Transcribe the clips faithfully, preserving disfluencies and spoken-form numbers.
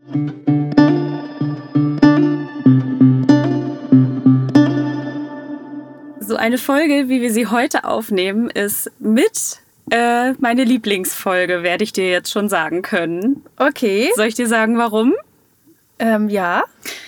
So eine Folge, wie wir sie heute aufnehmen, ist mit äh, meine Lieblingsfolge, werde ich dir jetzt schon sagen können. Okay. Soll ich dir sagen, warum? Ähm, ja.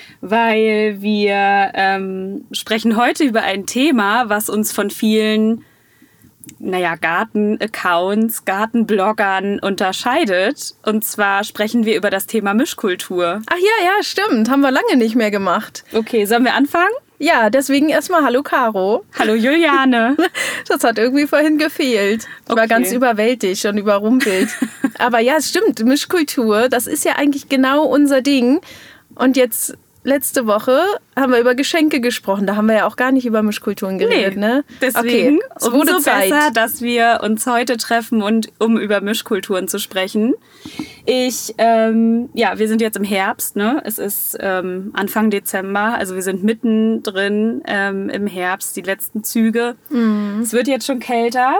Weil wir ähm, sprechen heute über ein Thema, was uns von vielen, naja, Garten-Accounts, Gartenbloggern unterscheidet. Und zwar sprechen wir über das Thema Mischkultur. Ach ja, ja, stimmt. Haben wir lange nicht mehr gemacht. Okay, sollen wir anfangen? Ja, deswegen erstmal hallo Caro. Hallo Juliane. Das hat irgendwie vorhin gefehlt. Ich war Okay. ganz überwältigt und überrumpelt. Aber ja, es stimmt, Mischkultur, das ist ja eigentlich genau unser Ding. Und jetzt letzte Woche haben wir über Geschenke gesprochen. Da haben wir ja auch gar nicht über Mischkulturen geredet, Nee, ne? deswegen okay. Es wurde umso Zeit. besser, dass wir uns heute treffen, und um über Mischkulturen zu sprechen. Ich, ähm, ja, wir sind jetzt im Herbst, ne? Es ist ähm, Anfang Dezember, also wir sind mittendrin ähm, im Herbst, die letzten Züge. Mhm. Es wird jetzt schon kälter.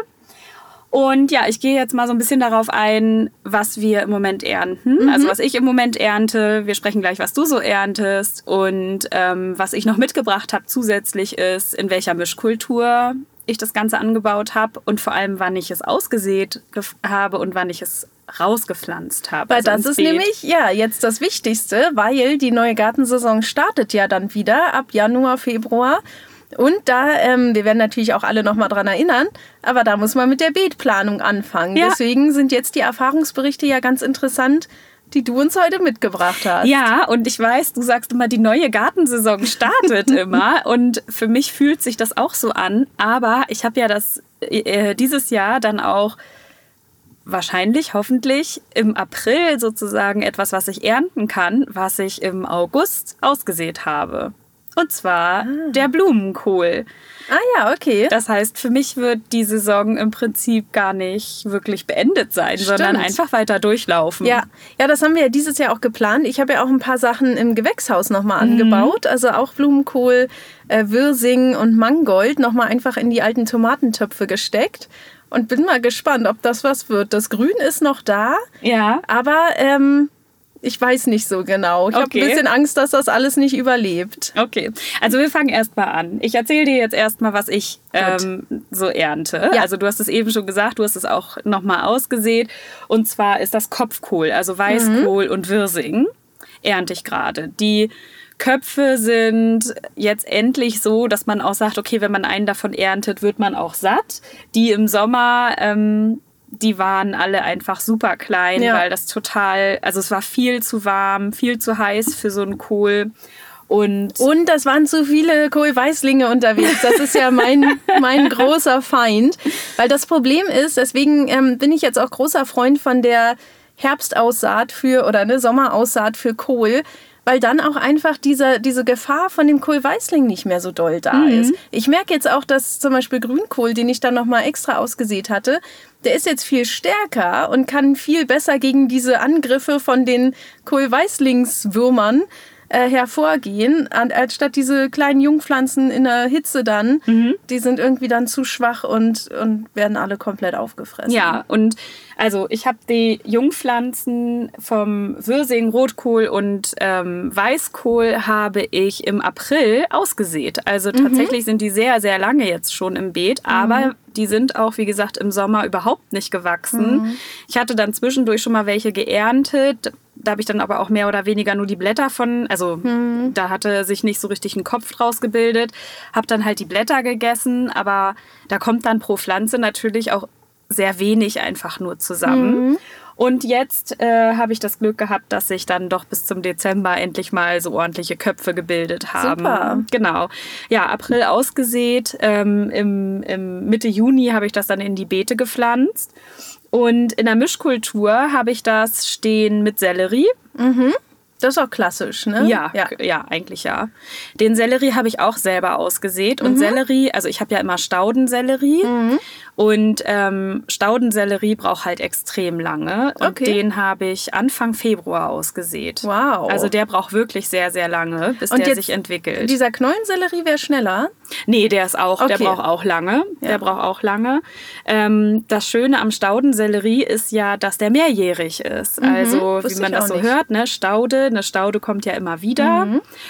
Und ja, ich gehe jetzt mal so ein bisschen darauf ein, was wir im Moment ernten. Mhm. Also was ich im Moment ernte. Wir sprechen gleich, was du so erntest. Und ähm, was ich noch mitgebracht habe zusätzlich ist, in welcher Mischkultur ich das Ganze angebaut habe. Und vor allem, wann ich es ausgesät gef- habe und wann ich es rausgepflanzt habe. Weil also das ins ist Beet. nämlich ja jetzt das Wichtigste, weil die neue Gartensaison startet ja dann wieder ab Januar, Februar. Und da, ähm, wir werden natürlich auch alle nochmal dran erinnern, aber da muss man mit der Beetplanung anfangen. Ja. Deswegen sind jetzt die Erfahrungsberichte ja ganz interessant, die du uns heute mitgebracht hast. Ja, und ich weiß, du sagst immer, die neue Gartensaison startet immer. Und für mich fühlt sich das auch so an. Aber ich habe ja das äh, dieses Jahr dann auch wahrscheinlich, hoffentlich im April sozusagen etwas, was ich ernten kann, was ich im August ausgesät habe. Und zwar ah. der Blumenkohl. Ah ja, okay. Das heißt, für mich wird die Saison im Prinzip gar nicht wirklich beendet sein, Stimmt. sondern einfach weiter durchlaufen. Ja. ja, das haben wir ja dieses Jahr auch geplant. Ich habe ja auch ein paar Sachen im Gewächshaus nochmal Mhm. angebaut. Also auch Blumenkohl, äh, Wirsing und Mangold nochmal einfach in die alten Tomatentöpfe gesteckt. Und bin mal gespannt, ob das was wird. Das Grün ist noch da, Ja. aber ähm, ich weiß nicht so genau. Ich Okay. habe ein bisschen Angst, dass das alles nicht überlebt. Okay, also wir fangen erst mal an. Ich erzähle dir jetzt erstmal, was ich ähm, so ernte. Ja. Also du hast es eben schon gesagt, du hast es auch nochmal ausgesät. Und zwar ist das Kopfkohl, also Weißkohl mhm. und Wirsing ernte ich gerade. Die Köpfe sind jetzt endlich so, dass man auch sagt, okay, wenn man einen davon erntet, wird man auch satt. Die im Sommer... Ähm, die waren alle einfach super klein, ja. weil das total, also es war viel zu warm, viel zu heiß für so einen Kohl. Und, Und das waren zu viele Kohlweißlinge unterwegs. Das ist ja mein, mein großer Feind. Weil das Problem ist, deswegen ähm, bin ich jetzt auch großer Freund von der Herbstaussaat für, oder eine Sommeraussaat für Kohl, weil dann auch einfach diese, diese Gefahr von dem Kohlweißling nicht mehr so doll da Mhm. ist. Ich merke jetzt auch, dass zum Beispiel Grünkohl, den ich dann nochmal extra ausgesät hatte, der ist jetzt viel stärker und kann viel besser gegen diese Angriffe von den Kohlweißlingswürmern äh, hervorgehen, anstatt diese kleinen Jungpflanzen in der Hitze dann, mhm. die sind irgendwie dann zu schwach und, und werden alle komplett aufgefressen. Ja, und also ich habe die Jungpflanzen vom Wirsing, Rotkohl und ähm, Weißkohl habe ich im April ausgesät. Also tatsächlich mhm. sind die sehr, sehr lange jetzt schon im Beet, aber mhm. die sind auch, wie gesagt, im Sommer überhaupt nicht gewachsen. Mhm. Ich hatte dann zwischendurch schon mal welche geerntet. Da habe ich dann aber auch mehr oder weniger nur die Blätter von, also hm. da hatte sich nicht so richtig ein Kopf draus gebildet. Habe dann halt die Blätter gegessen, aber da kommt dann pro Pflanze natürlich auch sehr wenig einfach nur zusammen. Mhm. Und jetzt äh, habe ich das Glück gehabt, dass sich dann doch bis zum Dezember endlich mal so ordentliche Köpfe gebildet haben. Super. Genau. Ja, April ausgesät. Ähm, im, im Mitte Juni habe ich das dann in die Beete gepflanzt. Und in der Mischkultur habe ich das stehen mit Sellerie. Mhm. Das ist auch klassisch, ne? Ja, ja, ja, eigentlich ja. Den Sellerie habe ich auch selber ausgesät. Und mhm. Sellerie, also ich habe ja immer Staudensellerie. Mhm. Und ähm, Staudensellerie braucht halt extrem lange. Und Okay. den habe ich Anfang Februar ausgesät. Wow. Also der braucht wirklich sehr, sehr lange, bis Und der jetzt sich entwickelt. Dieser Knollensellerie wäre schneller. Nee, der ist auch, der Okay. braucht auch lange. Ja. Der braucht auch lange. Ähm, das Schöne am Staudensellerie ist ja, dass der mehrjährig ist. Also, wusste wie man ich das auch so nicht. hört, ne? Staude, eine Staude kommt ja immer wieder.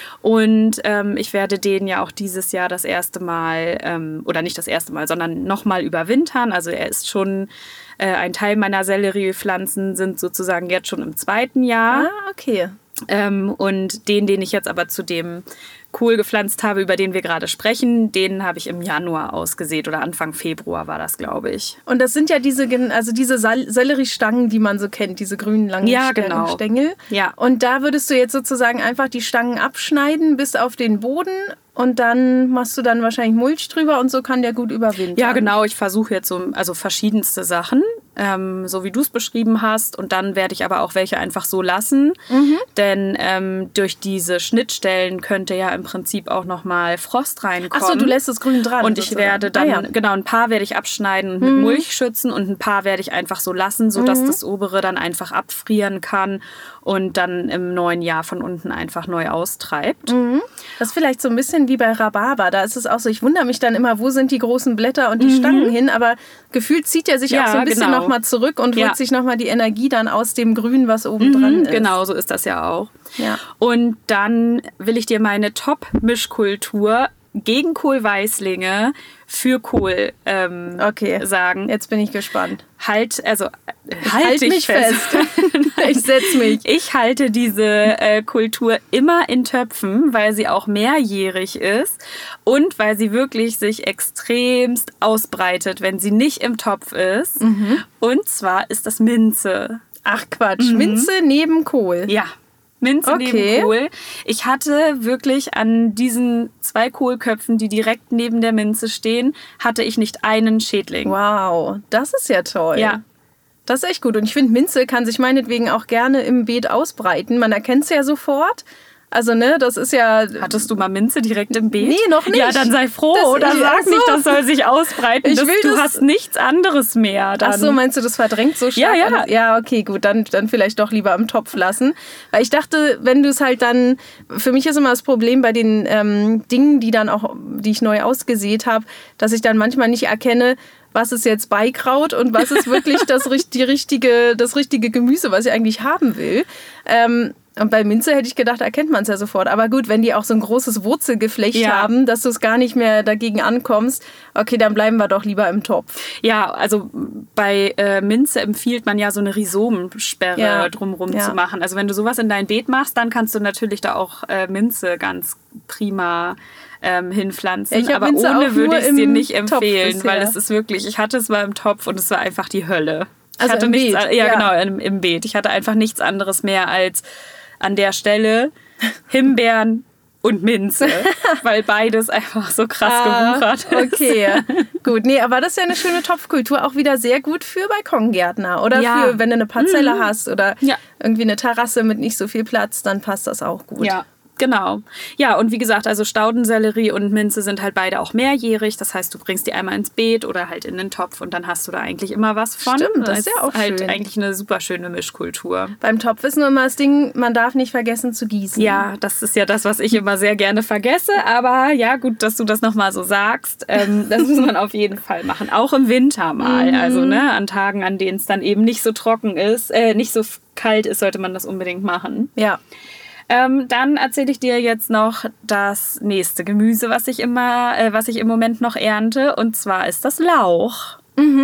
Und ähm, ich werde den ja auch dieses Jahr das erste Mal, ähm, oder nicht das erste Mal, sondern nochmal überwintern. Also er ist schon, äh, ein Teil meiner Selleriepflanzen sind sozusagen jetzt schon im zweiten Jahr. Ah, okay. Ähm, und den, den ich jetzt aber zu dem Kohl gepflanzt habe, über den wir gerade sprechen, den habe ich im Januar ausgesät oder Anfang Februar war das, glaube ich. Und das sind ja diese, gen- also diese Sal- Selleriestangen, die man so kennt, diese grünen langen Ja, Stäng- genau. Stängel. Ja. Und da würdest du jetzt sozusagen einfach die Stangen abschneiden bis auf den Boden und dann machst du dann wahrscheinlich Mulch drüber und so kann der gut überwintern. Ja, genau. Ich versuche jetzt so also verschiedenste Sachen, ähm, so wie du es beschrieben hast. Und dann werde ich aber auch welche einfach so lassen. Denn ähm, durch diese Schnittstellen könnte ja im Prinzip auch nochmal Frost reinkommen. Ach so, du lässt das grün dran. Und ich sozusagen. werde dann, Ah, ja. genau, ein paar werde ich abschneiden und mit Mulch schützen und ein paar werde ich einfach so lassen, sodass das obere dann einfach abfrieren kann und dann im neuen Jahr von unten einfach neu austreibt. Das ist vielleicht so ein bisschen wie bei Rhabarber. Da ist es auch so, ich wundere mich dann immer, wo sind die großen Blätter und die Stangen hin, aber gefühlt zieht er sich Ja, auch so ein bisschen genau. nochmal zurück und Ja. holt sich nochmal die Energie dann aus dem Grün, was oben dran ist. Genau, so ist das ja auch. Ja. Und dann will ich dir meine Top-Mischkultur gegen Kohlweißlinge für Kohl ähm, Okay. sagen. Jetzt bin ich gespannt. Halt, also äh, halt, Halt dich mich fest. Ich setz mich. Ich halte diese äh, Kultur immer in Töpfen, weil sie auch mehrjährig ist und weil sie wirklich sich extremst ausbreitet, wenn sie nicht im Topf ist. Und zwar ist das Minze. Ach Quatsch, Minze neben Kohl. Ja, Minze Okay. neben Kohl. Ich hatte wirklich an diesen zwei Kohlköpfen, die direkt neben der Minze stehen, hatte ich nicht einen Schädling. Wow, das ist ja toll. Ja. Das ist echt gut. Und ich finde, Minze kann sich meinetwegen auch gerne im Beet ausbreiten. Man erkennt es ja sofort. Also, ne, das ist ja... Hattest du mal Minze direkt im Beet? Nee, noch nicht. Ja, dann sei froh Das- oder ich- sag ach so. nicht, das soll sich ausbreiten. Ich das, will du das- hast nichts anderes mehr. Dann. Ach so, meinst du, das verdrängt so Ja, stark? ja. alles? Ja, okay, gut, dann, dann vielleicht doch lieber im Topf lassen. Weil ich dachte, wenn du es halt dann, für mich ist immer das Problem bei den ähm, Dingen, die dann auch, die ich neu ausgesät habe, dass ich dann manchmal nicht erkenne, was ist jetzt Beikraut und was ist wirklich das, richt- die richtige, das richtige Gemüse, was ich eigentlich haben will. Ähm, und bei Minze hätte ich gedacht, erkennt man es ja sofort. Aber gut, wenn die auch so ein großes Wurzelgeflecht Ja. haben, dass du es gar nicht mehr dagegen ankommst, okay, dann bleiben wir doch lieber im Topf. Ja, also bei äh, Minze empfiehlt man ja so eine Rhizomensperre Ja. drumherum Ja. zu machen. Also wenn du sowas in dein Beet machst, dann kannst du natürlich da auch äh, Minze ganz prima ähm, hinpflanzen. Ja, ich hab Aber Minze auch ohne würde nur ich es dir im nicht Topf empfehlen, bisher. weil es ist wirklich, ich hatte es mal im Topf und es war einfach die Hölle. Ich Also hatte im nichts, Beet, an- ja, ja. genau, im, im Beet. Ich hatte einfach nichts anderes mehr als an der Stelle Himbeeren und Minze, weil beides einfach so krass gewuchert ist. Ah, okay, gut. Nee, aber das ist ja eine schöne Topfkultur. Auch wieder sehr gut für Balkongärtner. Oder Ja. für, wenn du eine Parzelle hast oder Ja. irgendwie eine Terrasse mit nicht so viel Platz, dann passt das auch gut. Ja, genau. Ja, und wie gesagt, also Staudensellerie und Minze sind halt beide auch mehrjährig. Das heißt, du bringst die einmal ins Beet oder halt in den Topf und dann hast du da eigentlich immer was von. Stimmt, das ist ja auch halt schön. eigentlich eine super schöne Mischkultur. Beim Topf ist nur immer das Ding, man darf nicht vergessen zu gießen. Ja, das ist ja das, was ich immer sehr gerne vergesse. Aber ja, gut, dass du das nochmal so sagst. Ähm, das muss man auf jeden Fall machen. Auch im Winter mal. Mhm. Also ne, an Tagen, an denen es dann eben nicht so trocken ist, äh, nicht so f- kalt ist, sollte man das unbedingt machen. Ja. Ähm, dann erzähle ich dir jetzt noch das nächste Gemüse, was ich immer, äh, was ich im Moment noch ernte. Und zwar ist das Lauch.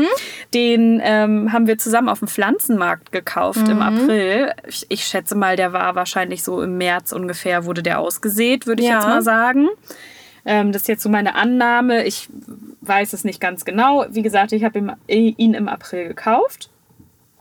Den ähm, haben wir zusammen auf dem Pflanzenmarkt gekauft im April. Ich, ich schätze mal, der war wahrscheinlich so im März ungefähr, wurde der ausgesät, würde ich Ja. jetzt mal sagen. Ähm, das ist jetzt so meine Annahme. Ich weiß es nicht ganz genau. Wie gesagt, ich habe ihn, ihn im April gekauft.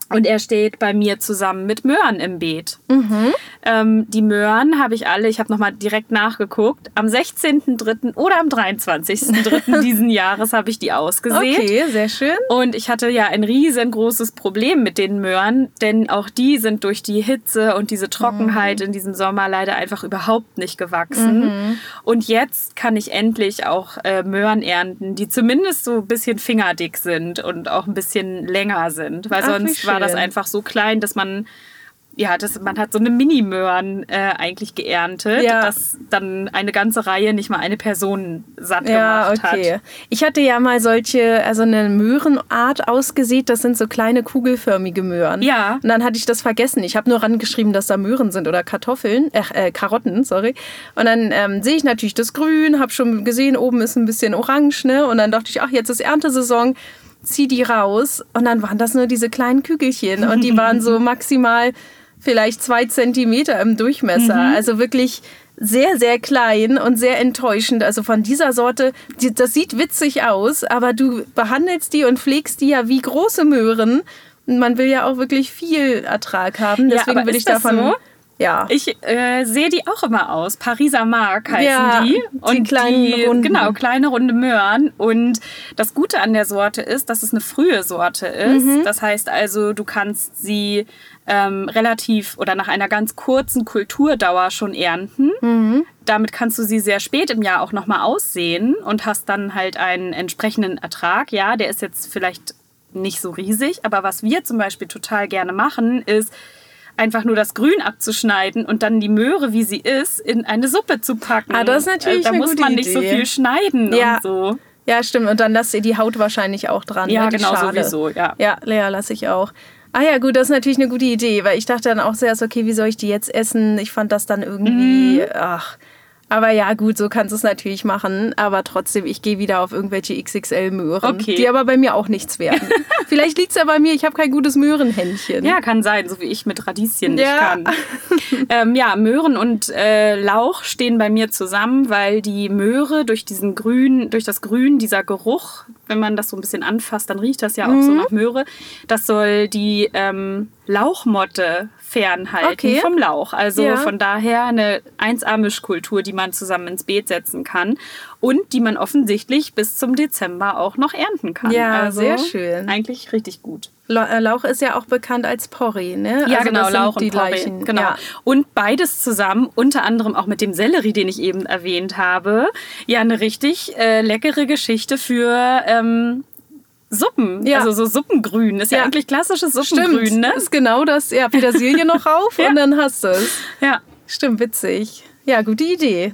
Und er steht bei mir zusammen mit Möhren im Beet. Mhm. Ähm, die Möhren habe ich alle, ich habe nochmal direkt nachgeguckt, am sechzehnten dritten oder am dreiundzwanzigsten dritten diesen Jahres habe ich die ausgesät. Okay, sehr schön. Und ich hatte ja ein riesengroßes Problem mit den Möhren, denn auch die sind durch die Hitze und diese Trockenheit mhm. in diesem Sommer leider einfach überhaupt nicht gewachsen. Mhm. Und jetzt kann ich endlich auch äh, Möhren ernten, die zumindest so ein bisschen fingerdick sind und auch ein bisschen länger sind, weil Ach, sonst war das einfach so klein, dass man ja, das, man hat so eine Mini-Möhren äh, eigentlich geerntet, ja. dass dann eine ganze Reihe nicht mal eine Person satt ja, gemacht okay. hat. Ich hatte ja mal solche, also eine Möhrenart ausgesät, das sind so kleine kugelförmige Möhren. Ja. Und dann hatte ich das vergessen. Ich habe nur rangeschrieben, dass da Möhren sind oder Kartoffeln, äh, äh Karotten, sorry. Und dann ähm, sehe ich natürlich das Grün, habe schon gesehen, oben ist ein bisschen orange, ne? Und dann dachte ich, ach, jetzt ist Erntesaison, zieh die raus. Und dann waren das nur diese kleinen Kügelchen und die waren so maximal vielleicht zwei Zentimeter im Durchmesser. Mhm. Also wirklich sehr, sehr klein und sehr enttäuschend. Also von dieser Sorte, die, das sieht witzig aus, aber du behandelst die und pflegst die ja wie große Möhren. Und man will ja auch wirklich viel Ertrag haben. Deswegen ja, will ich davon... So? Ja. Ich äh, sehe die auch immer aus. Pariser Mark heißen ja, die. Und die kleinen die, runden. Genau, kleine runde Möhren. Und das Gute an der Sorte ist, dass es eine frühe Sorte ist. Mhm. Das heißt also, du kannst sie ähm, relativ oder nach einer ganz kurzen Kulturdauer schon ernten. Mhm. Damit kannst du sie sehr spät im Jahr auch nochmal aussehen und hast dann halt einen entsprechenden Ertrag. Ja, der ist jetzt vielleicht nicht so riesig, aber was wir zum Beispiel total gerne machen, ist, einfach nur das Grün abzuschneiden und dann die Möhre, wie sie ist, in eine Suppe zu packen. Ah, das ist natürlich da eine muss gute man nicht Idee. so viel schneiden ja. und so. Ja, stimmt. Und dann lasst ihr die Haut wahrscheinlich auch dran. Ja, ne? Die genau, Schale. sowieso, ja. Ja, Lea lasse ich auch. Ah ja, gut, das ist natürlich eine gute Idee, weil ich dachte dann auch zuerst, okay, wie soll ich die jetzt essen? Ich fand das dann irgendwie, mhm. ach... Aber ja, gut, so kannst du es natürlich machen. Aber trotzdem, ich gehe wieder auf irgendwelche X X L-Möhren, okay. die aber bei mir auch nichts werden. Vielleicht liegt es ja bei mir, ich habe kein gutes Möhrenhändchen. Ja, kann sein, so wie ich mit Radieschen nicht ja. kann. ähm, ja, Möhren und äh, Lauch stehen bei mir zusammen, weil die Möhre durch diesen Grün, durch das Grün, dieser Geruch, wenn man das so ein bisschen anfasst, dann riecht das ja auch mhm. so nach Möhre. Das soll die ähm, Lauchmotte fernhalten okay. vom Lauch. Also ja. von daher eine eins A-Mischkultur, die man zusammen ins Beet setzen kann und die man offensichtlich bis zum Dezember auch noch ernten kann. Ja, also sehr schön. Eigentlich richtig gut. Lauch ist ja auch bekannt als Porree, ne? Ja, also genau, das Lauch sind die und Porree. gleichen. Genau. Ja. Und beides zusammen, unter anderem auch mit dem Sellerie, den ich eben erwähnt habe, ja, eine richtig äh, leckere Geschichte für ähm, Suppen, ja. also so Suppengrün. Ist ja, ja eigentlich klassisches Suppengrün, Stimmt, ne? Ist genau das. Ja, Petersilie noch rauf ja. und dann hast du es. Ja. Stimmt, witzig. Ja, gute Idee.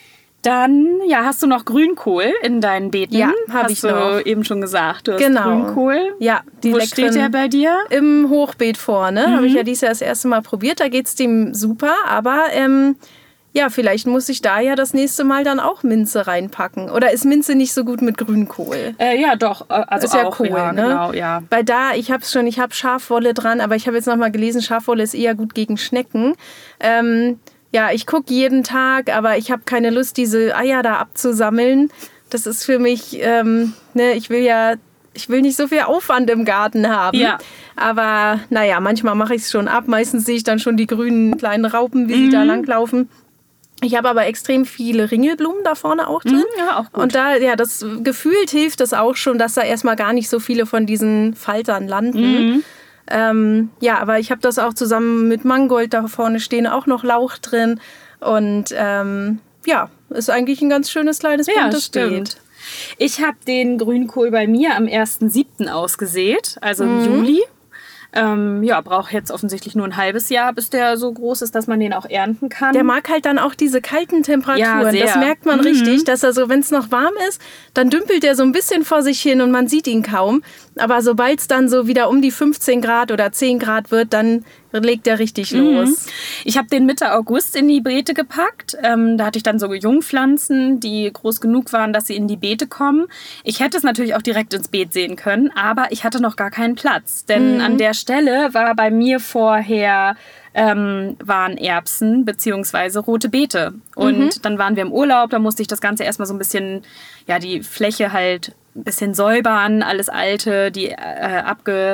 Dann, ja, hast du noch Grünkohl in deinen Beeten? Ja, habe ich noch. Hast du eben schon gesagt. Du hast genau. Grünkohl. Ja, die Wo steht der bei dir? Im Hochbeet vorne. Mhm. Habe ich ja dieses Jahr das erste Mal probiert. Da geht es dem super, aber ähm, ja, vielleicht muss ich da ja das nächste Mal dann auch Minze reinpacken. Oder ist Minze nicht so gut mit Grünkohl? Äh, ja, doch. Also ist ja auch, cool, ja, ne? Genau, ja. Weil da, ich habe es schon, ich habe Schafwolle dran, aber ich habe jetzt noch mal gelesen, Schafwolle ist eher gut gegen Schnecken. Ähm, ja, ich gucke jeden Tag, aber ich habe keine Lust, diese Eier da abzusammeln. Das ist für mich, ähm, ne, ich will ja, ich will nicht so viel Aufwand im Garten haben. Ja. Aber naja, manchmal mache ich es schon ab. Meistens sehe ich dann schon die grünen kleinen Raupen, wie mhm. sie da langlaufen. Ich habe aber extrem viele Ringelblumen da vorne auch drin. Ja, auch gut. Und da, ja, das gefühlt hilft das auch schon, dass da erstmal gar nicht so viele von diesen Faltern landen. Mhm. Ähm, ja, aber ich habe das auch zusammen mit Mangold da vorne stehen, auch noch Lauch drin. Und ähm, ja, ist eigentlich ein ganz schönes kleines buntes ja, Beet. Ich habe den Grünkohl bei mir am ersten siebten ausgesät, also im Mhm. Juli. Ähm, ja, braucht jetzt offensichtlich nur ein halbes Jahr, bis der so groß ist, dass man den auch ernten kann. Der mag halt dann auch diese kalten Temperaturen. Ja, sehr. Das merkt man mhm. richtig, dass er so, wenn es noch warm ist, dann dümpelt er so ein bisschen vor sich hin und man sieht ihn kaum. Aber sobald es dann so wieder um die fünfzehn Grad oder zehn Grad wird, dann legt er richtig mhm. los. Ich habe den Mitte August in die Beete gepackt. Ähm, da hatte ich dann so Jungpflanzen, die groß genug waren, dass sie in die Beete kommen. Ich hätte es natürlich auch direkt ins Beet sehen können, aber ich hatte noch gar keinen Platz. Denn mhm. an der Stelle war bei mir vorher ähm, waren Erbsen bzw. rote Beete. Und mhm. dann waren wir im Urlaub, da musste ich das Ganze erstmal so ein bisschen, ja, die Fläche halt ein bisschen säubern, alles Alte, die äh,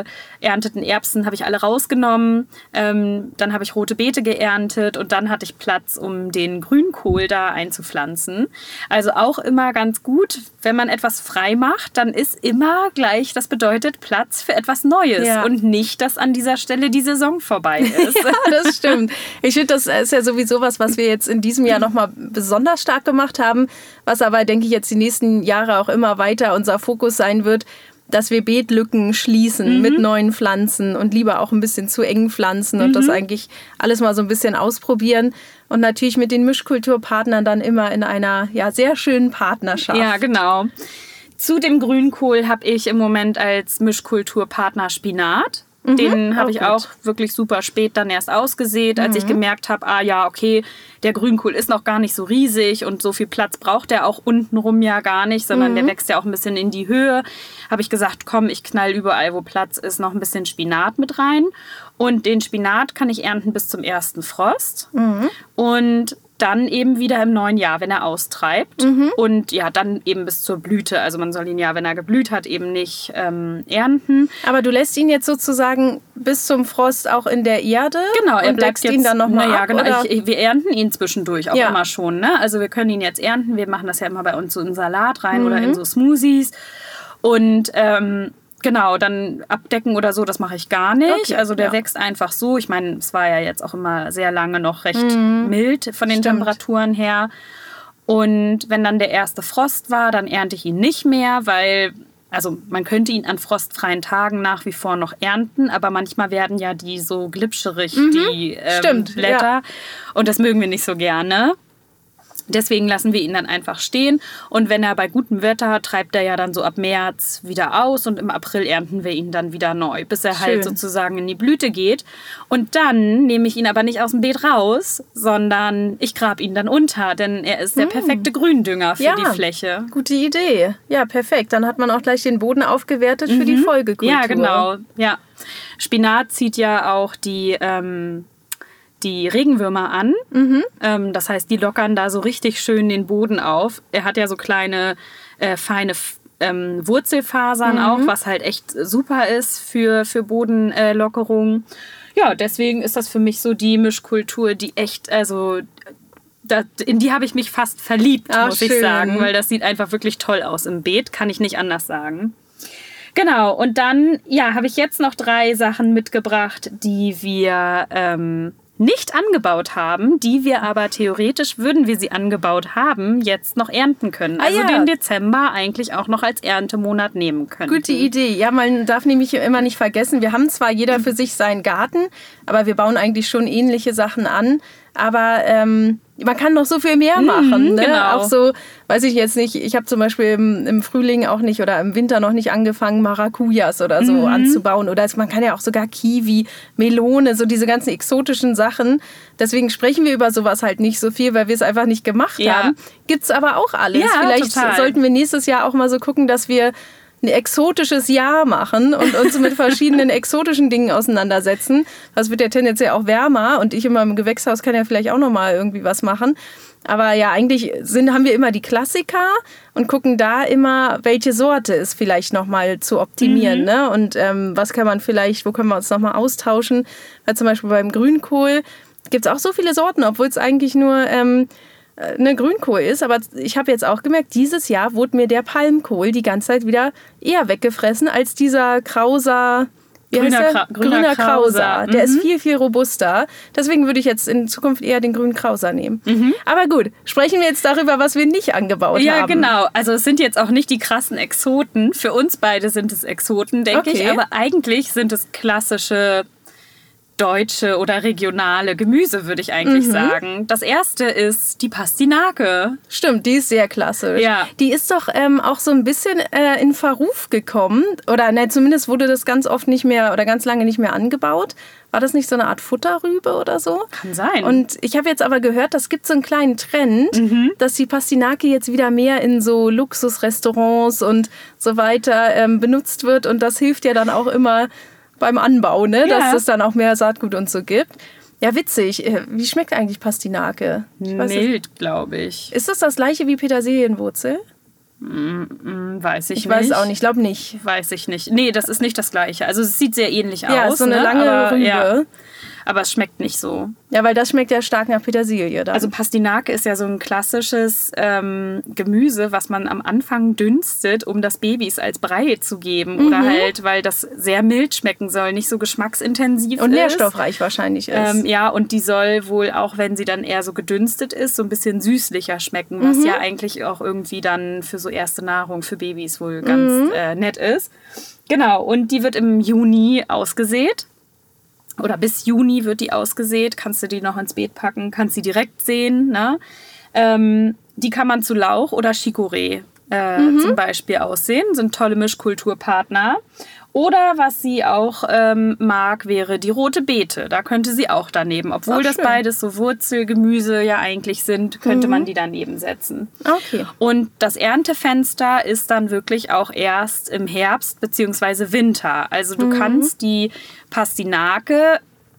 geernteten Erbsen habe ich alle rausgenommen. Ähm, dann habe ich rote Beete geerntet und dann hatte ich Platz, um den Grünkohl da einzupflanzen. Also auch immer ganz gut, wenn man etwas frei macht, dann ist immer gleich, das bedeutet Platz für etwas Neues Ja. und nicht, dass an dieser Stelle die Saison vorbei ist. Ja, das stimmt. Ich finde, das ist ja sowieso was, was wir jetzt in diesem Jahr nochmal besonders stark gemacht haben, was aber, denke ich, jetzt die nächsten Jahre auch immer weiter unser Fokus sein wird, dass wir Beetlücken schließen mhm. mit neuen Pflanzen und lieber auch ein bisschen zu engen Pflanzen und mhm. das eigentlich alles mal so ein bisschen ausprobieren und natürlich mit den Mischkulturpartnern dann immer in einer ja, sehr schönen Partnerschaft. Ja, genau. Zu dem Grünkohl habe ich im Moment als Mischkulturpartner Spinat. Mhm, Den habe ich gut. auch wirklich super spät dann erst ausgesät, als mhm. ich gemerkt habe, ah ja, okay, der Grünkohl ist noch gar nicht so riesig und so viel Platz braucht der auch untenrum ja gar nicht, sondern mhm. der wächst ja auch ein bisschen in die Höhe. Habe ich gesagt, komm, ich knall überall, wo Platz ist, noch ein bisschen Spinat mit rein. Und den Spinat kann ich ernten bis zum ersten Frost. Mhm. Und dann eben wieder im neuen Jahr, wenn er austreibt. Mhm. Und ja, dann eben bis zur Blüte. Also man soll ihn ja, wenn er geblüht hat, eben nicht ähm, ernten. Aber du lässt ihn jetzt sozusagen bis zum Frost auch in der Erde? Genau, er und bleibt jetzt, ihn dann nochmal ja, ab? Genau. Oder? Ich, ich, wir ernten ihn zwischendurch auch ja. immer schon. Ne? Also wir können ihn jetzt ernten. Wir machen das ja immer bei uns so in Salat rein mhm. oder in so Smoothies. Und ähm, genau, dann abdecken oder so, das mache ich gar nicht. Okay, also der ja. wächst einfach so. Ich meine, es war ja jetzt auch immer sehr lange noch recht mhm. mild von den Stimmt. Temperaturen her. Und wenn dann der erste Frost war, dann ernte ich ihn nicht mehr, weil, also man könnte ihn an frostfreien Tagen nach wie vor noch ernten, aber manchmal werden ja die so glitscherig, mhm. die ähm, Blätter. Ja. Und das mögen wir nicht so gerne. Deswegen lassen wir ihn dann einfach stehen. Und wenn er bei gutem Wetter, treibt er ja dann so ab März wieder aus. Und im April ernten wir ihn dann wieder neu, bis er Schön. halt sozusagen in die Blüte geht. Und dann nehme ich ihn aber nicht aus dem Beet raus, sondern ich grab ihn dann unter. Denn er ist der perfekte Gründünger für ja, die Fläche. Gute Idee. Ja, perfekt. Dann hat man auch gleich den Boden aufgewertet mhm. für die Folgekultur. Ja, genau. Ja. Spinat zieht ja auch die... Ähm, die Regenwürmer an. Mhm. Ähm, das heißt, die lockern da so richtig schön den Boden auf. Er hat ja so kleine, äh, feine ähm, Wurzelfasern mhm. auch, was halt echt super ist für, für Bodenlockerung. Äh, ja, deswegen ist das für mich so die Mischkultur, die echt, also da, in die habe ich mich fast verliebt, Ach, muss schön. ich sagen, weil das sieht einfach wirklich toll aus im Beet, kann ich nicht anders sagen. Genau, und dann ja, habe ich jetzt noch drei Sachen mitgebracht, die wir ähm, nicht angebaut haben, die wir aber theoretisch, würden wir sie angebaut haben, jetzt noch ernten können. Also ah, ja. den Dezember eigentlich auch noch als Erntemonat nehmen können. Gute Idee. Ja, man darf nämlich immer nicht vergessen, wir haben zwar jeder für sich seinen Garten, aber wir bauen eigentlich schon ähnliche Sachen an. Aber ähm, man kann noch so viel mehr machen. Mhm, ne? genau. Auch so, weiß ich jetzt nicht, ich habe zum Beispiel im, im Frühling auch nicht oder im Winter noch nicht angefangen, Maracujas oder so mhm. anzubauen. Oder man kann ja auch sogar Kiwi, Melone, so diese ganzen exotischen Sachen. Deswegen sprechen wir über sowas halt nicht so viel, weil wir es einfach nicht gemacht ja. haben. Gibt's aber auch alles. Ja, Vielleicht total. sollten wir nächstes Jahr auch mal so gucken, dass wir ein exotisches Jahr machen und uns mit verschiedenen exotischen Dingen auseinandersetzen. Das wird ja tendenziell auch wärmer und ich immer im Gewächshaus kann ja vielleicht auch noch mal irgendwie was machen. Aber ja, eigentlich sind, haben wir immer die Klassiker und gucken da immer, welche Sorte ist vielleicht noch mal zu optimieren. Mhm. Ne? Und ähm, was kann man vielleicht, wo können wir uns noch mal austauschen? Weil zum Beispiel beim Grünkohl gibt es auch so viele Sorten, obwohl es eigentlich nur Ähm, eine Grünkohl ist, aber ich habe jetzt auch gemerkt, dieses Jahr wurde mir der Palmkohl die ganze Zeit wieder eher weggefressen als dieser Krauser, wie grüner, heißt der? Kra- grüner, grüner Krauser. Krauser. Der mhm. ist viel, viel robuster. Deswegen würde ich jetzt in Zukunft eher den grünen Krauser nehmen. Mhm. Aber gut, sprechen wir jetzt darüber, was wir nicht angebaut ja, haben. Ja, genau. Also es sind jetzt auch nicht die krassen Exoten. Für uns beide sind es Exoten, denke okay. ich. Aber eigentlich sind es klassische deutsche oder regionale Gemüse, würde ich eigentlich mhm. sagen. Das erste ist die Pastinake. Stimmt, die ist sehr klassisch. Ja. Die ist doch ähm, auch so ein bisschen äh, in Verruf gekommen. Oder ne, zumindest wurde das ganz oft nicht mehr oder ganz lange nicht mehr angebaut. War das nicht so eine Art Futterrübe oder so? Kann sein. Und ich habe jetzt aber gehört, das gibt so einen kleinen Trend, mhm. dass die Pastinake jetzt wieder mehr in so Luxusrestaurants und so weiter ähm, benutzt wird. Und das hilft ja dann auch immer beim Anbau, ne? Ja. Dass es dann auch mehr Saatgut und so gibt. Ja, witzig. Wie schmeckt eigentlich Pastinake? Mild, glaube ich. Ist das das gleiche wie Petersilienwurzel? Mm, weiß ich, ich nicht. Ich weiß auch nicht, ich glaube nicht. Weiß ich nicht. Nee, das ist nicht das Gleiche. Also es sieht sehr ähnlich ja, aus. Ja, so eine ne? lange aber, Rübe. Ja. Aber es schmeckt nicht so. Ja, weil das schmeckt ja stark nach Petersilie. Dann. Also Pastinake ist ja so ein klassisches ähm, Gemüse, was man am Anfang dünstet, um das Babys als Brei zu geben. Mhm. Oder halt, weil das sehr mild schmecken soll, nicht so geschmacksintensiv und ist. nährstoffreich wahrscheinlich ist. Ähm, ja, und die soll wohl auch, wenn sie dann eher so gedünstet ist, so ein bisschen süßlicher schmecken, was mhm. ja eigentlich auch irgendwie dann für so erste Nahrung für Babys wohl ganz mhm. äh, nett ist. Genau, und die wird im Juni ausgesät. Oder bis Juni wird die ausgesät, kannst du die noch ins Beet packen, kannst sie direkt sehen. Ne? Ähm, die kann man zu Lauch oder Chicorée äh, mhm. zum Beispiel aussehen, sind tolle Mischkulturpartner. Oder was sie auch ähm, mag, wäre die rote Beete. Da könnte sie auch daneben. Obwohl Ach, das schön. beides so Wurzelgemüse ja eigentlich sind, könnte mhm. man die daneben setzen. Okay. Und das Erntefenster ist dann wirklich auch erst im Herbst bzw. Winter. Also du mhm. kannst die Pastinake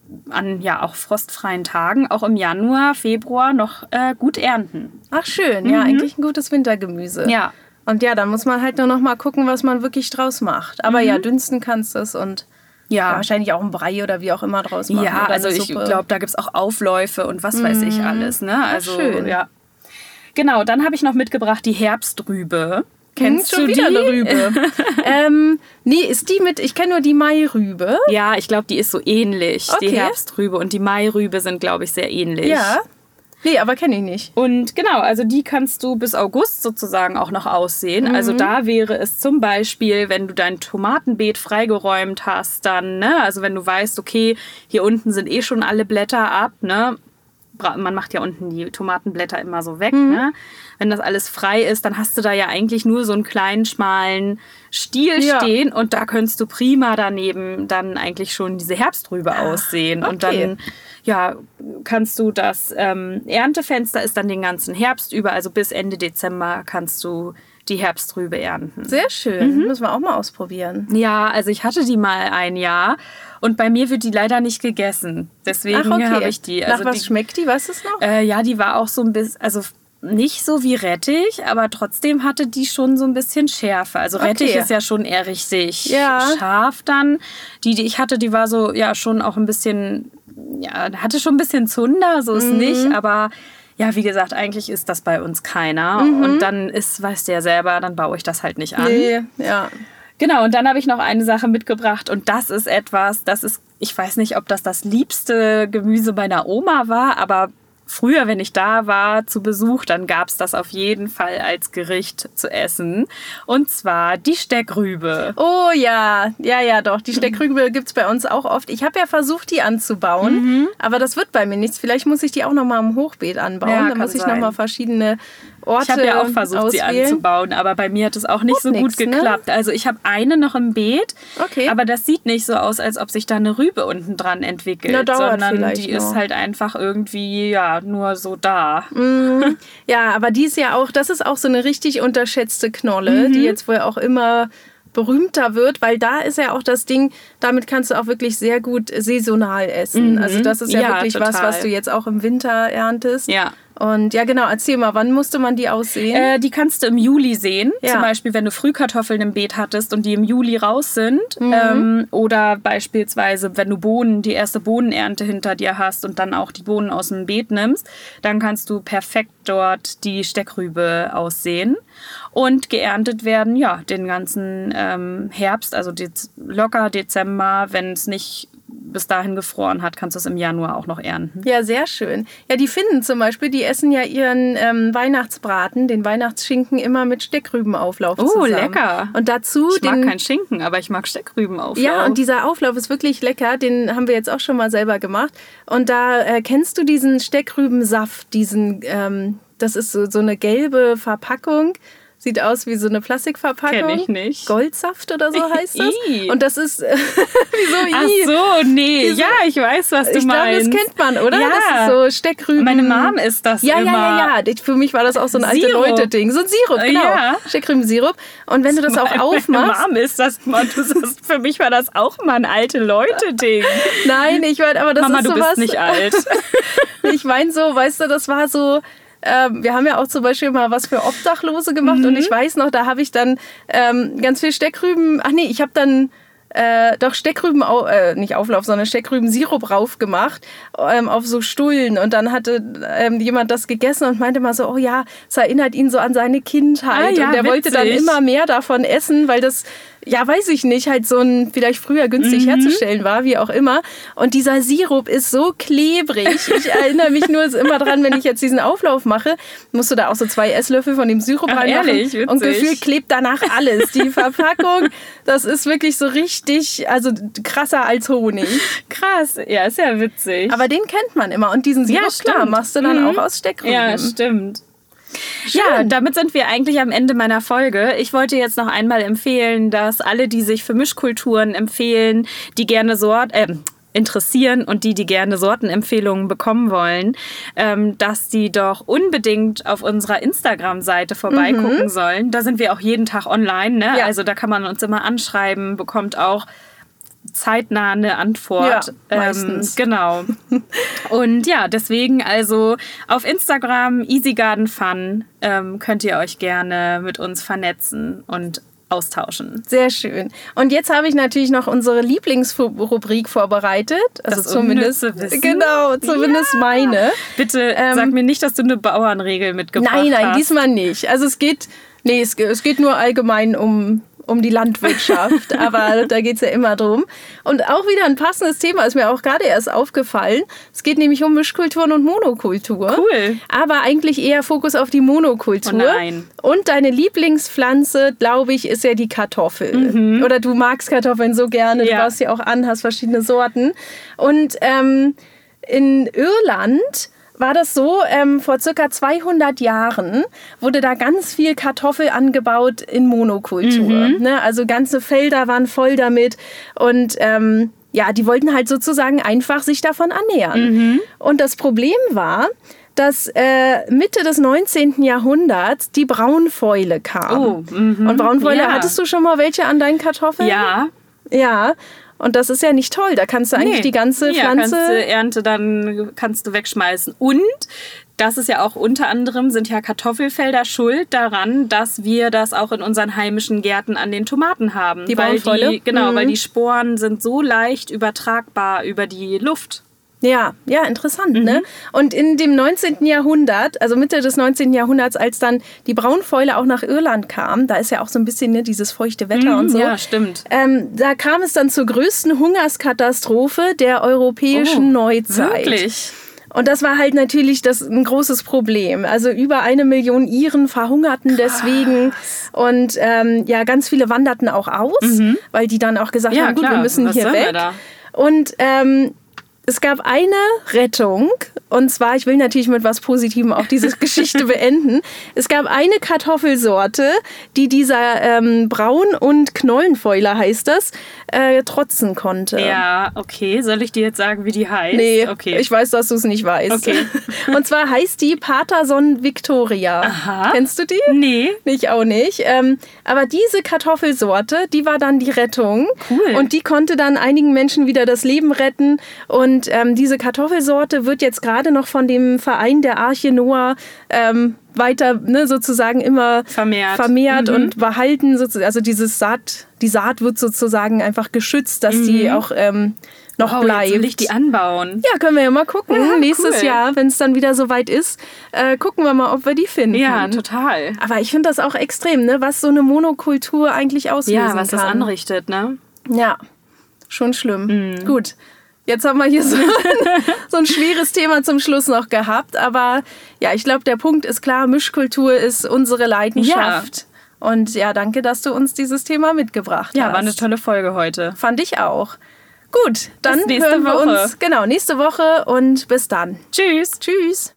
an ja auch frostfreien Tagen, auch im Januar, Februar noch äh, gut ernten. Ach schön, mhm. ja, eigentlich ein gutes Wintergemüse. Ja. Und ja, da muss man halt nur noch mal gucken, was man wirklich draus macht. Aber mhm. ja, dünsten kannst du es und ja. ja, wahrscheinlich auch ein Brei oder wie auch immer draus machen. Ja, oder also ich glaube, da gibt es auch Aufläufe und was mhm. weiß ich alles. Ne? Also, Ach, schön. Ja. Genau, dann habe ich noch mitgebracht die Herbstrübe. Kennst hm, schon du wieder die? Eine Rübe. ähm, nee, ist die mit, ich kenne nur die Mairübe. Ja, ich glaube, die ist so ähnlich, okay. die Herbstrübe. Und die Mairübe sind, glaube ich, sehr ähnlich. Ja. Nee, aber kenne ich nicht. Und genau, also die kannst du bis August sozusagen auch noch aussehen. Mhm. Also da wäre es zum Beispiel, wenn du dein Tomatenbeet freigeräumt hast, dann, ne, also wenn du weißt, okay, hier unten sind eh schon alle Blätter ab, ne, man macht ja unten die Tomatenblätter immer so weg, mhm. ne? Wenn das alles frei ist, dann hast du da ja eigentlich nur so einen kleinen, schmalen Stiel ja. stehen und da könntest du prima daneben dann eigentlich schon diese Herbstrübe aussehen. Okay. Und dann ja, kannst du das ähm, Erntefenster ist dann den ganzen Herbst über, also bis Ende Dezember kannst du die Herbstrübe ernten. Sehr schön, mhm. müssen wir auch mal ausprobieren. Ja, also ich hatte die mal ein Jahr und bei mir wird die leider nicht gegessen. Deswegen okay. habe ich die. Also Nach was die, schmeckt die, weißt du es noch? Äh, ja, die war auch so ein bisschen, also nicht so wie Rettich, aber trotzdem hatte die schon so ein bisschen Schärfe. Also Rettich okay. ist ja schon eher richtig ja. scharf dann. Die, die ich hatte, die war so ja schon auch ein bisschen, ja, hatte schon ein bisschen Zunder, so ist mhm. nicht, aber ja, wie gesagt, eigentlich ist das bei uns keiner. Mhm. Und dann ist, weißt du ja selber, dann baue ich das halt nicht an. Nee, ja. Genau, und dann habe ich noch eine Sache mitgebracht und das ist etwas, das ist, ich weiß nicht, ob das das liebste Gemüse meiner Oma war, aber früher, wenn ich da war zu Besuch, dann gab es das auf jeden Fall als Gericht zu essen. Und zwar die Steckrübe. Oh ja, ja, ja doch. Die Steckrübe gibt es bei uns auch oft. Ich habe ja versucht, die anzubauen, mhm. aber das wird bei mir nichts. Vielleicht muss ich die auch noch mal im Hochbeet anbauen. Ja, da muss ich noch mal verschiedene Orte Ich habe ja auch versucht, auswählen. sie anzubauen, aber bei mir hat es auch nicht Gut so gut nix, geklappt. Ne? Also ich habe eine noch im Beet, okay. aber das sieht nicht so aus, als ob sich da eine Rübe unten dran entwickelt, Na, dauert sondern vielleicht die noch. ist halt einfach irgendwie ja nur so da. Mm, ja, aber die ist ja auch, das ist auch so eine richtig unterschätzte Knolle, Mhm. die jetzt wohl auch immer berühmter wird, weil da ist ja auch das Ding, damit kannst du auch wirklich sehr gut saisonal essen. Mhm. Also das ist ja, Ja, wirklich total. was, was du jetzt auch im Winter erntest. Ja. Und ja, genau, erzähl mal, wann musste man die aussehen? Äh, die kannst du im Juli sehen. Ja. Zum Beispiel, wenn du Frühkartoffeln im Beet hattest und die im Juli raus sind. Mhm. Ähm, oder beispielsweise, wenn du Bohnen, die erste Bohnenernte hinter dir hast und dann auch die Bohnen aus dem Beet nimmst, dann kannst du perfekt dort die Steckrübe aussehen. Und geerntet werden, ja, den ganzen ähm, Herbst, also dez- locker Dezember, wenn es nicht bis dahin gefroren hat, kannst du es im Januar auch noch ernten. Ja, sehr schön. Ja, die Finnen zum Beispiel, die essen ja ihren ähm, Weihnachtsbraten, den Weihnachtsschinken, immer mit Steckrübenauflauf Oh, zusammen. lecker. Und dazu Ich mag den, keinen Schinken, aber ich mag Steckrübenauflauf. Ja, und dieser Auflauf ist wirklich lecker. Den haben wir jetzt auch schon mal selber gemacht. Und da äh, kennst du diesen Steckrübensaft, diesen, ähm, das ist so, so eine gelbe Verpackung. Sieht aus wie so eine Plastikverpackung. Kenn ich nicht. Goldsaft oder so heißt das. I. Und das ist, äh, wieso I? Ach so, nee. Diese- ja, ich weiß, was du Ich glaube, meinst. das kennt man, oder? Ja. Das ist so Steckrüben. Meine Mom isst das Ja, immer. ja, ja, ja. Für mich war das auch so ein alte Sirup. Leute-Ding. So ein Sirup, genau. Ja. Steckrübensirup. Und wenn du das auch aufmachst... Meine Mom isst das immer. Du sagst, für mich war das auch mal ein alte Leute-Ding. Nein, ich meine, aber das Mama, ist du sowas... bist nicht alt. Ich meine so, weißt du, das war so... Ähm, wir haben ja auch zum Beispiel mal was für Obdachlose gemacht mhm. und ich weiß noch, da habe ich dann ähm, ganz viel Steckrüben, ach nee, ich habe dann Äh, doch Steckrüben, äh, nicht Auflauf, sondern Steckrüben-Sirup raufgemacht ähm, auf so Stullen. Und dann hatte ähm, jemand das gegessen und meinte mal so, oh ja, es erinnert ihn so an seine Kindheit. Ah, ja, und der witzig. wollte dann immer mehr davon essen, weil das, ja, weiß ich nicht, halt so ein vielleicht früher günstig mhm. herzustellen war, wie auch immer. Und dieser Sirup ist so klebrig. Ich erinnere mich nur immer dran, wenn ich jetzt diesen Auflauf mache, musst du da auch so zwei Esslöffel von dem Sirup Ach, reinmachen. ehrlich? Witzig. Und gefühlt klebt danach alles. Die Verpackung, das ist wirklich so richtig, also krasser als Honig. Krass, ja, ist ja witzig. Aber den kennt man immer. Und diesen Sirup, ja, klar, machst du dann mhm. auch aus Steckrüben. Ja, stimmt. Schön. Ja, damit sind wir eigentlich am Ende meiner Folge. Ich wollte jetzt noch einmal empfehlen, dass alle, die sich für Mischkulturen empfehlen, die gerne Sort, äh, interessieren und die, die gerne Sortenempfehlungen bekommen wollen, ähm, dass die doch unbedingt auf unserer Instagram-Seite vorbeigucken mhm. sollen. Da sind wir auch jeden Tag online, ne? Ja. Also da kann man uns immer anschreiben, bekommt auch zeitnah eine Antwort. Ja, meistens. Ähm, genau. Und ja, deswegen also auf Instagram Easy Garden Fun ähm, könnt ihr euch gerne mit uns vernetzen und austauschen. Sehr schön. Und jetzt habe ich natürlich noch unsere Lieblingsrubrik vorbereitet. Also das zumindest Wissen. Genau, zumindest ja. meine. Bitte ähm, sag mir nicht, dass du eine Bauernregel mitgebracht hast. Nein, nein, hast. Diesmal nicht. Also es geht, nee, es, es geht nur allgemein um um die Landwirtschaft, aber da geht es ja immer drum. Und auch wieder ein passendes Thema, ist mir auch gerade erst aufgefallen. Es geht nämlich um Mischkulturen und Monokultur. Cool. Aber eigentlich eher Fokus auf die Monokultur. Oh nein. Und deine Lieblingspflanze, glaube ich, ist ja die Kartoffel. Mhm. Oder du magst Kartoffeln so gerne, ja. du baust sie auch an, hast verschiedene Sorten. Und ähm, in Irland war das so, ähm, vor circa zweihundert Jahren wurde da ganz viel Kartoffel angebaut in Monokultur. Mhm. Ne? Also ganze Felder waren voll damit und ähm, ja, die wollten halt sozusagen einfach sich davon ernähren. Mhm. Und das Problem war, dass äh, Mitte des neunzehnten Jahrhunderts die Braunfäule kam. Oh, mhm. Und Braunfäule, ja. hattest du schon mal welche an deinen Kartoffeln? Ja. Ja. Und das ist ja nicht toll. Da kannst du eigentlich nee. die ganze Pflanze... Ja, kannst du Ernte dann kannst du wegschmeißen. Und das ist ja auch unter anderem, sind ja Kartoffelfelder schuld daran, dass wir das auch in unseren heimischen Gärten an den Tomaten haben. Die weil Braunfäule? Die, genau, mhm. weil die Sporen sind so leicht übertragbar über die Luft. Ja, ja, interessant, mhm. ne? Und in dem neunzehnten Jahrhundert, also Mitte des neunzehnten Jahrhunderts, als dann die Braunfäule auch nach Irland kam, da ist ja auch so ein bisschen ne, dieses feuchte Wetter mhm, und so. Ja, stimmt. Ähm, da kam es dann zur größten Hungerskatastrophe der europäischen oh, Neuzeit. Wirklich? Und das war halt natürlich das, ein großes Problem. Also über eine Million Iren verhungerten Krass. deswegen. Und ähm, ja, ganz viele wanderten auch aus, mhm. weil die dann auch gesagt ja, haben, gut, klar. wir müssen Was hier weg. Und ähm, es gab eine Rettung, und zwar, ich will natürlich mit was Positivem auch diese Geschichte beenden. Es gab eine Kartoffelsorte, die dieser ähm, Braun- und Knollenfäule, heißt das, äh, trotzen konnte. Ja, okay. Soll ich dir jetzt sagen, wie die heißt? Nee, okay. ich weiß, dass du es nicht weißt. Okay. Und zwar heißt die Paterson Victoria. Aha. Kennst du die? Nee. Ich auch nicht. Ähm, aber diese Kartoffelsorte, die war dann die Rettung. Cool. Und die konnte dann einigen Menschen wieder das Leben retten. Und ähm, diese Kartoffelsorte wird jetzt gerade noch von dem Verein der Arche Noah ähm, weiter ne, sozusagen immer vermehrt, vermehrt mhm. und behalten. Also dieses Saat, die Saat wird sozusagen einfach geschützt, dass mhm. die auch ähm, noch wow, bleibt. Jetzt will ich die anbauen. Ja, können wir ja mal gucken. Ja, Nächstes cool. Jahr, wenn es dann wieder soweit ist, äh, gucken wir mal, ob wir die finden. Ja, total. Aber ich finde das auch extrem, ne, was so eine Monokultur eigentlich auslösen kann. Ja, was kann. das anrichtet, ne? Ja, schon schlimm. Mhm. Gut. Jetzt haben wir hier so ein, so ein schweres Thema zum Schluss noch gehabt. Aber ja, ich glaube, der Punkt ist klar, Mischkultur ist unsere Leidenschaft. Ja. Und ja, danke, dass du uns dieses Thema mitgebracht ja, hast. Ja, war eine tolle Folge heute. Fand ich auch. Gut, dann bis nächste hören wir Woche. uns genau nächste Woche und bis dann. Tschüss. Tschüss.